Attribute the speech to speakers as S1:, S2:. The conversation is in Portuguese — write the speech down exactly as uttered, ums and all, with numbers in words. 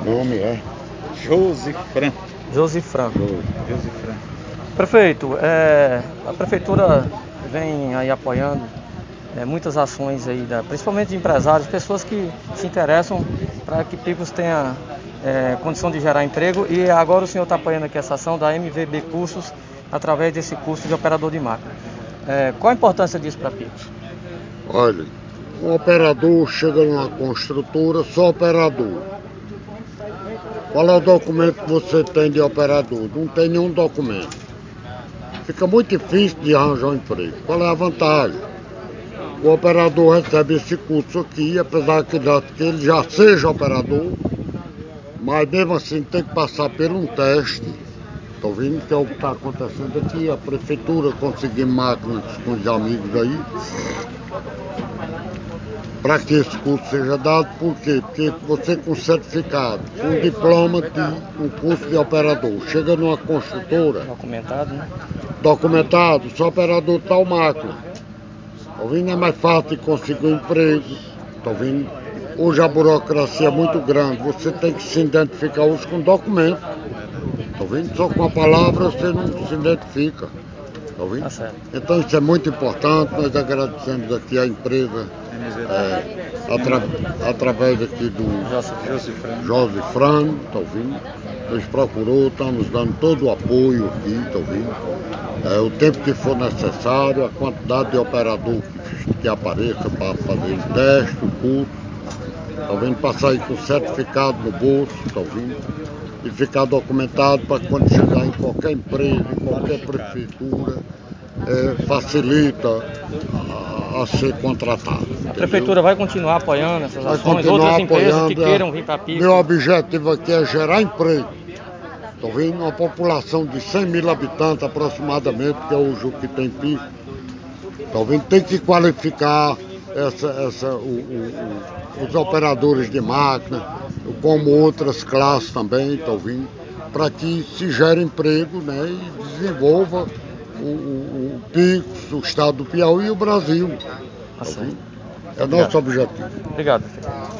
S1: Nome é Josifran.
S2: Josifran.
S1: Josifran.
S2: Prefeito, é, a prefeitura vem aí apoiando é, muitas ações aí, da, principalmente de empresários, pessoas que se interessam para que Picos tenha é, condição de gerar emprego, e agora o senhor está apoiando aqui essa ação da M V B Cursos através desse curso de operador de máquina. É, qual a importância disso para Picos?
S3: Olha, um operador chega numa construtora, só operador. Qual é o documento que você tem de operador? Não tem nenhum documento. Fica muito difícil de arranjar um emprego. Qual é a vantagem? O operador recebe esse curso aqui, apesar que ele já seja operador, mas mesmo assim tem que passar por um teste. Estou vendo que é o que está acontecendo aqui, a prefeitura conseguir máquinas com os amigos aí, para que esse curso seja dado. Por quê? Porque você com certificado, com diploma de um curso de operador, chega numa construtora,
S2: Documentado, né?
S3: documentado, só operador de tal máquina. Está vendo? É mais fácil de conseguir um emprego. Está vendo? Hoje a burocracia é muito grande, você tem que se identificar hoje com documento. Está vendo? Só com a palavra você não se identifica. Tá vendo?
S2: Tá certo.
S3: Então isso é muito importante. Nós agradecemos aqui a empresa é, atra, através aqui do Josifran, tá ouvindo? Nos procurou, está nos dando todo o apoio aqui, tá ouvindo? É, o tempo que for necessário, a quantidade de operador que, que apareça para fazer o teste, o curso, tá vendo? Passar aí com certificado no bolso, tá ouvindo? E ficar documentado para quando chegar em qualquer empresa, em qualquer prefeitura, é, facilita a, a ser contratado.
S2: A
S3: entendeu?
S2: prefeitura vai continuar apoiando essas
S3: Vai
S2: ações,
S3: continuar
S2: outras empresas
S3: apoiando,
S2: que queiram vir para Picos.
S3: Meu objetivo aqui é gerar emprego. Estou vendo uma população de cem mil habitantes aproximadamente, que é hoje o que tem Picos. Estou vendo, tem que qualificar essa, essa, o, o, o, os operadores de máquina, como outras classes também, estou vendo, para que se gere emprego, né, e desenvolva o, o, o Picos, o estado do Piauí e o Brasil. Tá vendo? É
S2: Obrigado.
S3: nosso objetivo.
S2: Obrigado.